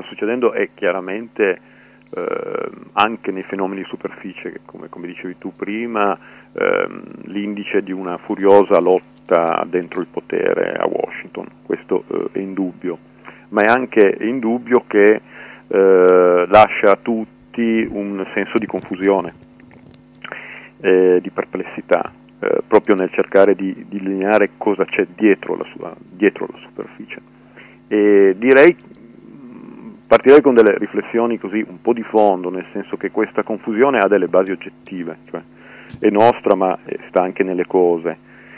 succedendo è chiaramente anche nei fenomeni di superficie, come dicevi tu prima, l'indice di una furiosa lotta dentro il potere a Washington, questo è indubbio, ma è anche indubbio che lascia a tutti un senso di confusione, di perplessità, proprio nel cercare di delineare cosa c'è dietro la superficie. E partirei con delle riflessioni così un po' di fondo, nel senso che questa confusione ha delle basi oggettive, cioè è nostra ma sta anche nelle cose.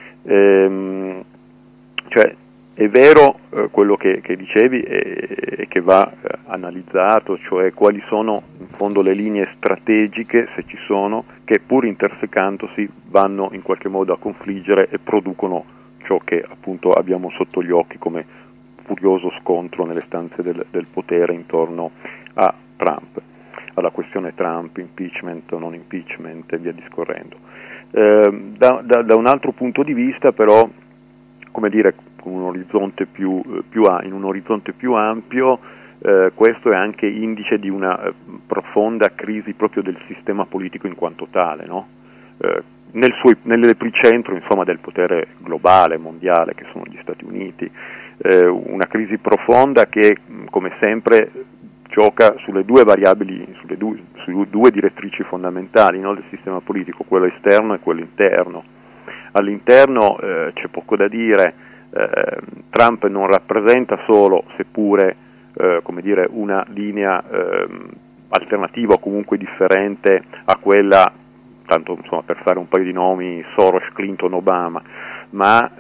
Cioè è vero quello che dicevi e che va analizzato, cioè quali sono in fondo le linee strategiche, se ci sono, che pur intersecandosi vanno in qualche modo a confliggere e producono ciò che appunto abbiamo sotto gli occhi come furioso scontro nelle stanze del potere intorno a Trump, alla questione Trump, impeachment o non impeachment e via discorrendo. Da un altro punto di vista però, come dire, con un orizzonte in un orizzonte più ampio, questo è anche indice di una profonda crisi proprio del sistema politico in quanto tale, no? Nell'epicentro insomma del potere globale, mondiale, che sono gli Stati Uniti, una crisi profonda che come sempre gioca sulle due variabili, sulle due direttrici fondamentali, no, del sistema politico, quello esterno e quello interno. All'interno c'è poco da dire, Trump non rappresenta solo, seppure come dire, una linea alternativa o comunque differente a quella, tanto insomma per fare un paio di nomi, Soros, Clinton, Obama, ma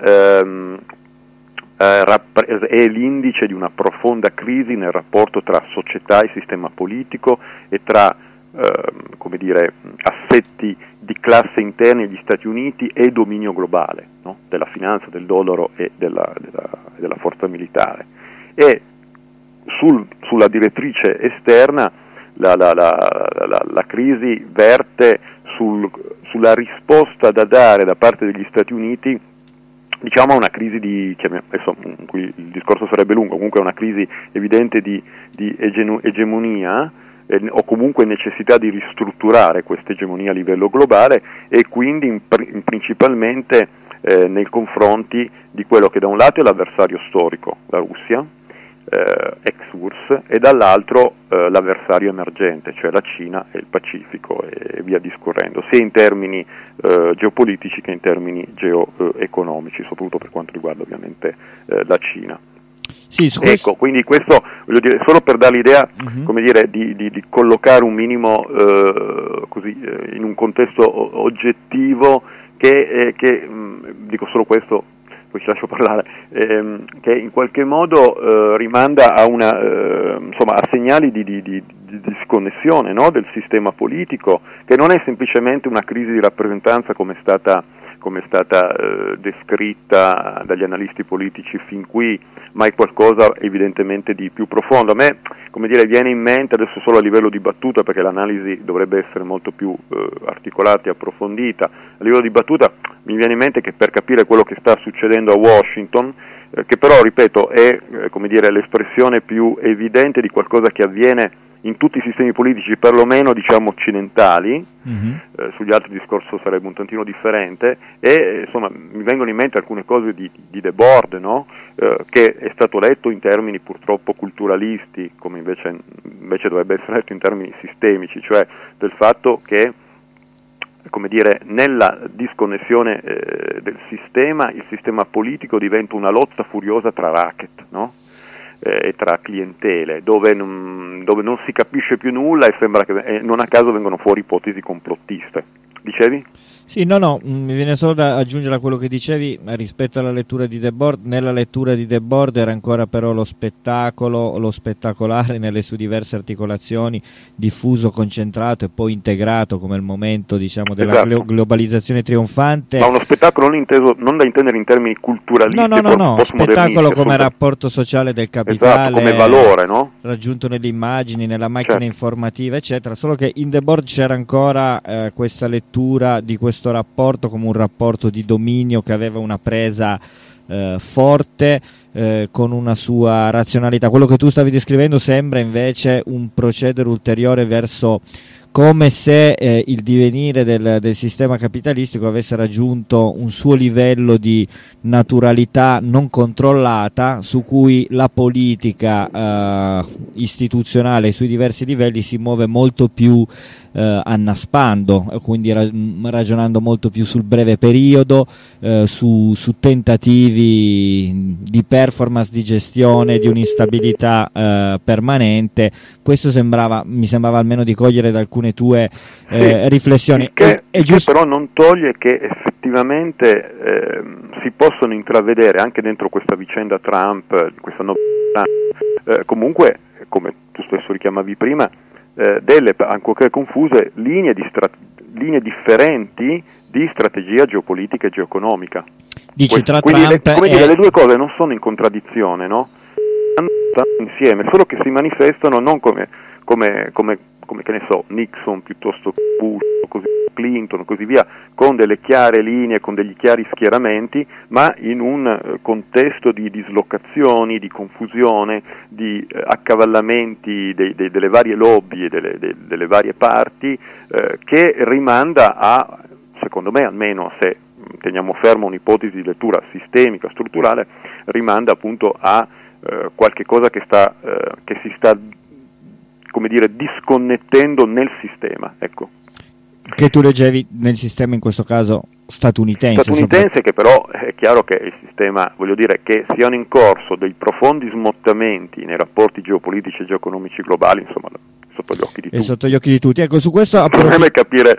è l'indice di una profonda crisi nel rapporto tra società e sistema politico e tra come dire, assetti di classe interni agli Stati Uniti e dominio globale, no? Della finanza, del dollaro e della forza militare. E sulla direttrice esterna la crisi verte sulla risposta da dare da parte degli Stati Uniti, diciamo una crisi adesso qui il discorso sarebbe lungo, comunque una crisi evidente di egemonia, o comunque necessità di ristrutturare questa egemonia a livello globale, e quindi principalmente nei confronti di quello che da un lato è l'avversario storico, la Russia, ex-URSS, e dall'altro l'avversario emergente, cioè la Cina e il Pacifico e via discorrendo, sia in termini geopolitici che in termini geoeconomici, soprattutto per quanto riguarda ovviamente la Cina. Sì, ecco, quindi questo voglio dire solo per dare l'idea, come dire, di collocare un minimo così in un contesto oggettivo che dico solo questo, poi ci lascio parlare, che in qualche modo rimanda a insomma a segnali di disconnessione, no, del sistema politico, che non è semplicemente una crisi di rappresentanza come è stata descritta dagli analisti politici fin qui, ma è qualcosa evidentemente di più profondo. A me, come dire, viene in mente adesso solo a livello di battuta, perché l'analisi dovrebbe essere molto più articolata e approfondita. A livello di battuta mi viene in mente che per capire quello che sta succedendo a Washington, che però, ripeto, è come dire l'espressione più evidente di qualcosa che avviene in tutti i sistemi politici, perlomeno diciamo occidentali, sugli altri il discorso sarebbe un tantino differente, e insomma mi vengono in mente alcune cose di Debord, no? Che è stato letto in termini purtroppo culturalisti, come invece dovrebbe essere letto in termini sistemici, cioè del fatto che, come dire, nella disconnessione del sistema, il sistema politico diventa una lotta furiosa tra racket, no? E tra clientele, dove non si capisce più nulla e sembra che non a caso vengono fuori ipotesi complottiste. Dicevi? Sì, no, mi viene solo da aggiungere a quello che dicevi rispetto alla lettura di Debord. Nella lettura di Debord era ancora però lo spettacolo, lo spettacolare nelle sue diverse articolazioni, diffuso, concentrato e poi integrato come il momento, diciamo, della globalizzazione trionfante. Ma uno spettacolo non da intendere in termini culturalisti, no, spettacolo come rapporto sociale del capitale, come valore, no? Raggiunto nelle immagini, nella macchina informativa, eccetera, solo che in Debord c'era ancora questa lettura di questo rapporto come un rapporto di dominio che aveva una presa forte, con una sua razionalità. Quello che tu stavi descrivendo sembra invece un procedere ulteriore verso, come se il divenire del sistema capitalistico avesse raggiunto un suo livello di naturalità non controllata, su cui la politica istituzionale sui diversi livelli si muove molto più annaspando, quindi ragionando molto più sul breve periodo, su tentativi di performance, di gestione di un'instabilità permanente. Questo mi sembrava almeno di cogliere da alcune tue riflessioni. Che però non toglie che effettivamente si possono intravedere anche dentro questa vicenda Trump, questa comunque, come tu stesso richiamavi prima, delle, ancorché confuse, linee differenti di strategia geopolitica e geoeconomica. Dici, tra quindi Trump le due cose non sono in contraddizione, no? Stanno insieme, solo che si manifestano non come che ne so, Nixon piuttosto che Bush, così, Clinton, così via, con delle chiare linee, con degli chiari schieramenti, ma in un contesto di dislocazioni, di confusione, di accavallamenti delle varie lobby e delle varie parti, che rimanda a, secondo me, almeno se teniamo fermo un'ipotesi di lettura sistemica, strutturale, rimanda appunto a qualche cosa che si sta, come dire, disconnettendo nel sistema, ecco. Che tu leggevi nel sistema, in questo caso statunitense, che però è chiaro che il sistema, voglio dire, che siano in corso dei profondi smottamenti nei rapporti geopolitici e geoeconomici globali, insomma, sotto gli occhi di tutti. Sotto gli occhi di tutti. Ecco, su questo il problema è capire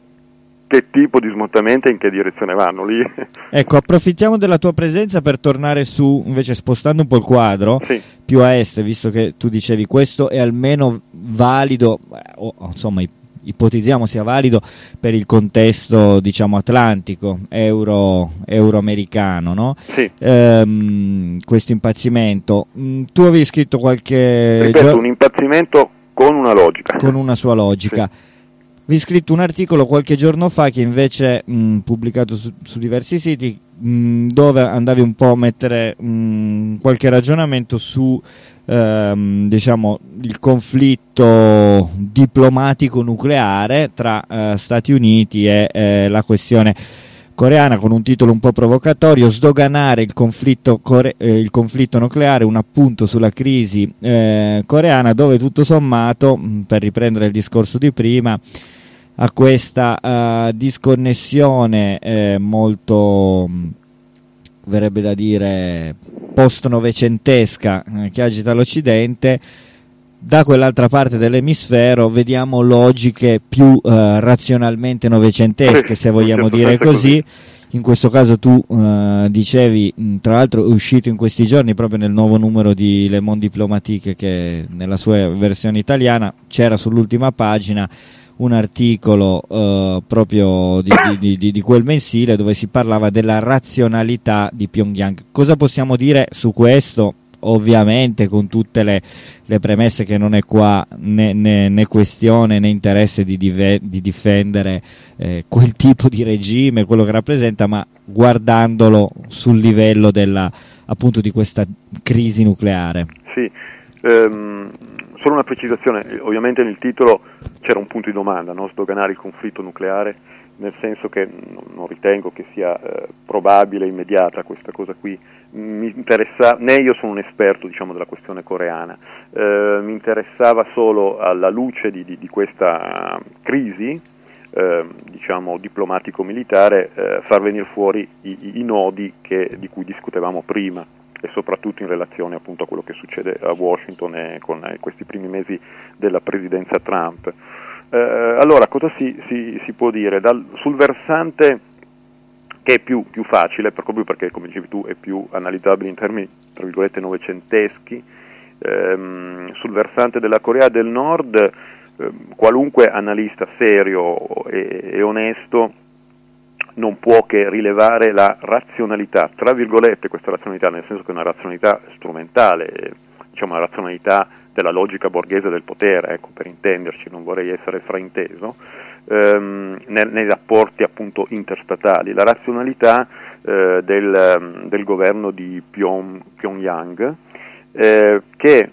che tipo di smottamenti e in che direzione vanno lì. Ecco, approfittiamo della tua presenza per tornare su, invece, spostando un po' il quadro, sì, più a est, visto che tu dicevi questo è almeno valido, insomma ipotizziamo sia valido per il contesto, diciamo, atlantico, euroamericano, no? Sì. Questo impazzimento. Tu avevi scritto un impazzimento con una logica. Con una sua logica. Sì. Vi ho scritto un articolo qualche giorno fa che invece pubblicato su diversi siti, dove andavi un po' a mettere qualche ragionamento su diciamo il conflitto diplomatico nucleare tra Stati Uniti e la questione coreana, con un titolo un po' provocatorio: sdoganare il conflitto nucleare, un appunto sulla crisi coreana, dove tutto sommato, per riprendere il discorso di prima, a questa disconnessione molto, verrebbe da dire, post-novecentesca che agita l'Occidente, da quell'altra parte dell'emisfero vediamo logiche più razionalmente novecentesche, se vogliamo dire così. In questo caso tu dicevi, tra l'altro è uscito in questi giorni proprio nel nuovo numero di Le Monde Diplomatique, che nella sua versione italiana c'era sull'ultima pagina un articolo proprio di quel mensile, dove si parlava della razionalità di Pyongyang. Cosa possiamo dire su questo? Ovviamente con tutte le premesse che non è qua né questione né interesse di difendere quel tipo di regime, quello che rappresenta, ma guardandolo sul livello appunto di questa crisi nucleare. Sì, solo una precisazione: ovviamente nel titolo c'era un punto di domanda, no? Sdoganare il conflitto nucleare, nel senso che non ritengo che sia probabile, immediata questa cosa qui. Mi interessa, né io sono un esperto, diciamo, della questione coreana, mi interessava solo, alla luce di questa crisi, diciamo, diplomatico-militare, far venire fuori i nodi di cui discutevamo prima, e soprattutto in relazione appunto a quello che succede a Washington e con questi primi mesi della presidenza Trump. Allora, cosa si può dire? Sul versante che è più facile, proprio perché, come dicevi tu, è più analizzabile in termini, tra virgolette, novecenteschi, sul versante della Corea del Nord, qualunque analista serio e onesto non può che rilevare la razionalità, tra virgolette, questa razionalità, nel senso che è una razionalità strumentale, diciamo una razionalità della logica borghese del potere, ecco, per intenderci, non vorrei essere frainteso, nei rapporti appunto interstatali. La razionalità del governo di Pyongyang, che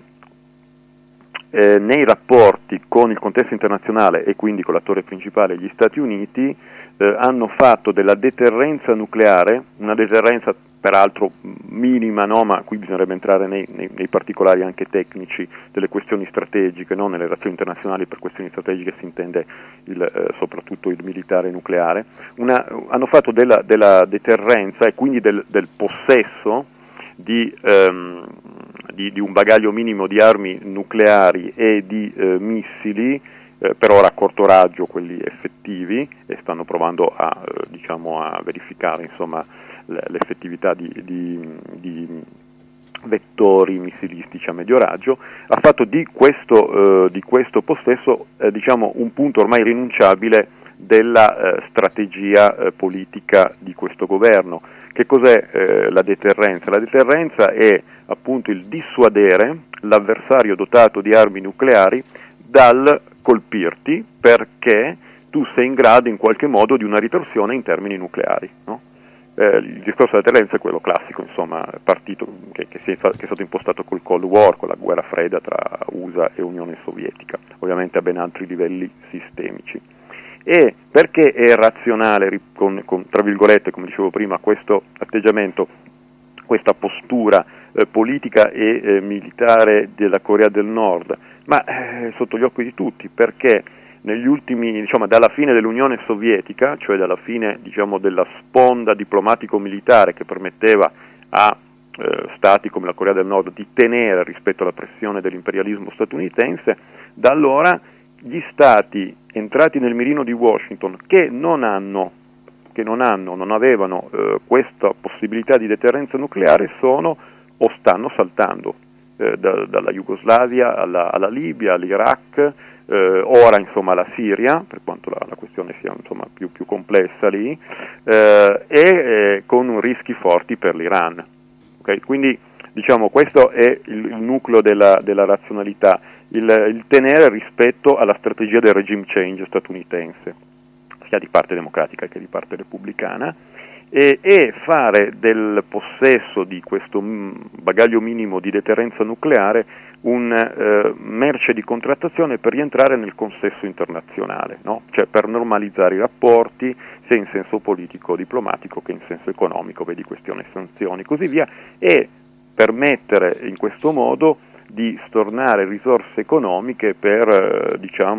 nei rapporti con il contesto internazionale e quindi con l'attore principale, gli Stati Uniti, hanno fatto della deterrenza nucleare, una deterrenza peraltro minima, no? Ma qui bisognerebbe entrare nei particolari anche tecnici delle questioni strategiche, no? Nelle relazioni internazionali per questioni strategiche si intende soprattutto il militare nucleare, hanno fatto della deterrenza e quindi del possesso di un bagaglio minimo di armi nucleari e di missili, per ora a corto raggio quelli effettivi, e stanno provando a verificare insomma l'effettività di vettori missilistici a medio raggio, ha fatto di questo possesso un punto ormai irrinunciabile della strategia politica di questo governo. Che cos'è la deterrenza? La deterrenza è appunto il dissuadere l'avversario dotato di armi nucleari dal colpirti, perché tu sei in grado in qualche modo di una ritorsione in termini nucleari, no? Il discorso della deterrenza è quello classico, insomma, partito che è stato impostato col Cold War, con la guerra fredda tra USA e Unione Sovietica, ovviamente a ben altri livelli sistemici. E perché è razionale, con tra virgolette, come dicevo prima, questo atteggiamento, questa postura politica e militare della Corea del Nord? Ma sotto gli occhi di tutti, perché negli ultimi, dalla fine dell'Unione Sovietica, cioè dalla fine della sponda diplomatico-militare che permetteva a stati come la Corea del Nord di tenere rispetto alla pressione dell'imperialismo statunitense, da allora gli stati entrati nel mirino di Washington che non avevano questa possibilità di deterrenza nucleare sono o stanno saltando, dalla Jugoslavia alla Libia, all'Iraq, ora insomma alla Siria, per quanto la questione sia insomma più complessa lì, e con rischi forti per l'Iran. Okay? Quindi questo è il nucleo della razionalità, il tenere rispetto alla strategia del regime change statunitense, sia di parte democratica che di parte repubblicana, e fare del possesso di questo bagaglio minimo di deterrenza nucleare un merce di contrattazione per rientrare nel consesso internazionale, no? Cioè per normalizzare i rapporti sia in senso politico diplomatico che in senso economico, vedi questione sanzioni, così via, e permettere in questo modo di stornare risorse economiche per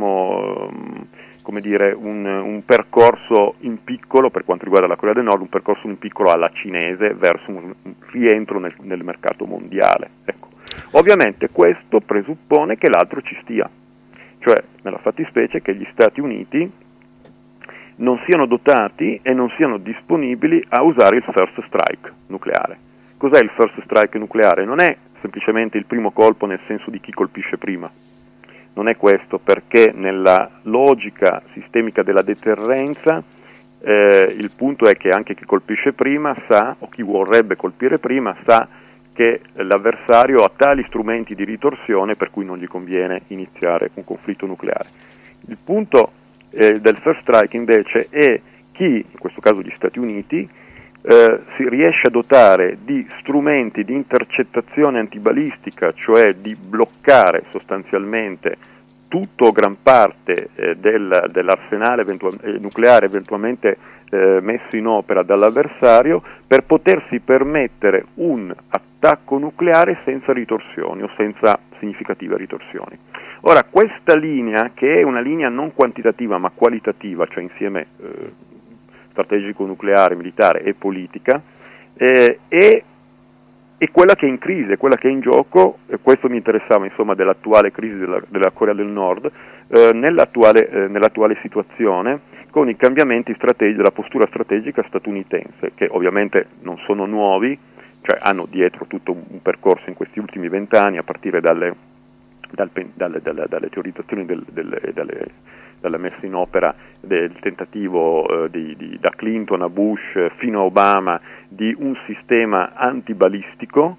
un percorso in piccolo, per quanto riguarda la Corea del Nord, un percorso in piccolo alla cinese verso un rientro nel mercato mondiale. Ecco. Ovviamente questo presuppone che l'altro ci stia, cioè nella fattispecie che gli Stati Uniti non siano dotati e non siano disponibili a usare il first strike nucleare. Cos'è il first strike nucleare? Non è semplicemente il primo colpo nel senso di chi colpisce prima. Non è questo, perché nella logica sistemica della deterrenza il punto è che anche chi colpisce prima sa, o chi vorrebbe colpire prima, sa che l'avversario ha tali strumenti di ritorsione per cui non gli conviene iniziare un conflitto nucleare. Il punto del first strike invece è chi, in questo caso gli Stati Uniti, si riesce a dotare di strumenti di intercettazione antibalistica, cioè di bloccare sostanzialmente tutto o gran parte dell'arsenale nucleare eventualmente messo in opera dall'avversario, per potersi permettere un attacco nucleare senza ritorsioni o senza significative ritorsioni. Ora, questa linea, che è una linea non quantitativa ma qualitativa, cioè insieme strategico nucleare, militare e politica, è quella che è in crisi, è quella che è in gioco, e questo mi interessava insomma dell'attuale crisi della Corea del Nord, nell'attuale situazione, con i cambiamenti della postura strategica statunitense, che ovviamente non sono nuovi, cioè hanno dietro tutto un percorso in questi ultimi 20 anni, a partire dalle teorizzazioni dalla messa in opera del tentativo da Clinton a Bush fino a Obama di un sistema antibalistico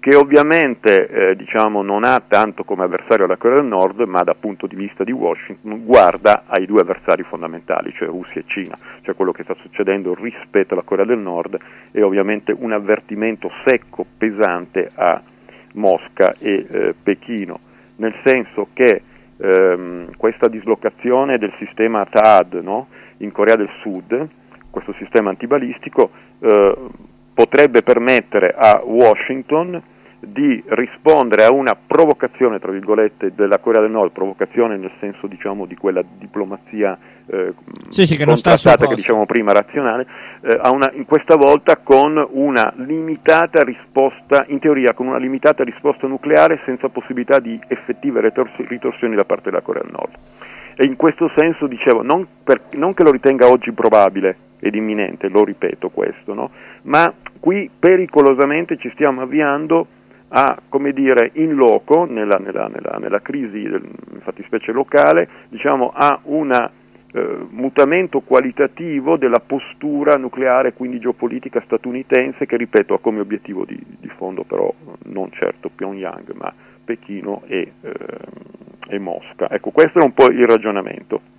che ovviamente non ha tanto come avversario la Corea del Nord, ma dal punto di vista di Washington guarda ai due avversari fondamentali, cioè Russia e Cina, cioè quello che sta succedendo rispetto alla Corea del Nord è ovviamente un avvertimento secco, pesante a Mosca e Pechino, nel senso che questa dislocazione del sistema THAAD, no? In Corea del Sud, questo sistema antibalistico, potrebbe permettere a Washington di rispondere a una provocazione, tra virgolette, della Corea del Nord, provocazione nel senso di quella diplomazia che non sta al suo contrattata che dicevamo prima, razionale, in questa volta con una limitata risposta, in teoria con una limitata risposta nucleare senza possibilità di effettive ritorsioni da parte della Corea del Nord. E in questo senso dicevo, non che lo ritenga oggi probabile ed imminente, lo ripeto questo, no? Ma qui pericolosamente ci stiamo avviando a, come dire, in loco, nella crisi, in fattispecie locale, a un mutamento qualitativo della postura nucleare, quindi geopolitica statunitense, che ripeto ha come obiettivo di fondo però non certo Pyongyang, ma Pechino e Mosca. Ecco, questo è un po' il ragionamento.